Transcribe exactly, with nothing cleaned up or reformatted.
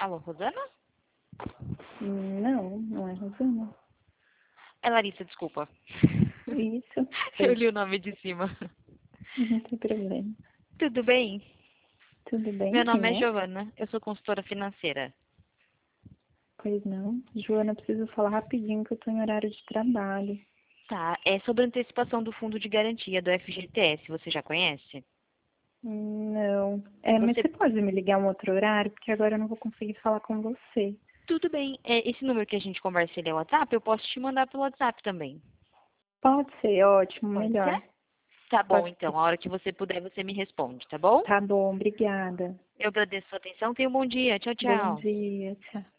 Alô, Rosana? Não, não é Rosana. É Larissa, desculpa. Isso. Eu li o nome de cima. Não tem problema. Tudo bem? Tudo bem? Meu nome é Quem é? Giovana, eu sou consultora financeira. Pois não. Joana, eu preciso falar rapidinho que eu tô em horário de trabalho. Tá, é sobre a antecipação do fundo de garantia do F G T S, você já conhece? Não. É, mas Você... você pode me ligar um outro horário? Porque agora eu não vou conseguir falar com você. Tudo bem, é, esse número que a gente conversa, ele é o WhatsApp? Eu posso te mandar pelo WhatsApp também. Pode ser, ótimo, Pode melhor. ser? Tá bom, Pode então, ser. a hora que você puder, você me responde, tá bom? Tá bom, obrigada. Eu agradeço a sua atenção, tenha um bom dia. Tchau, Bom tchau. dia, tchau.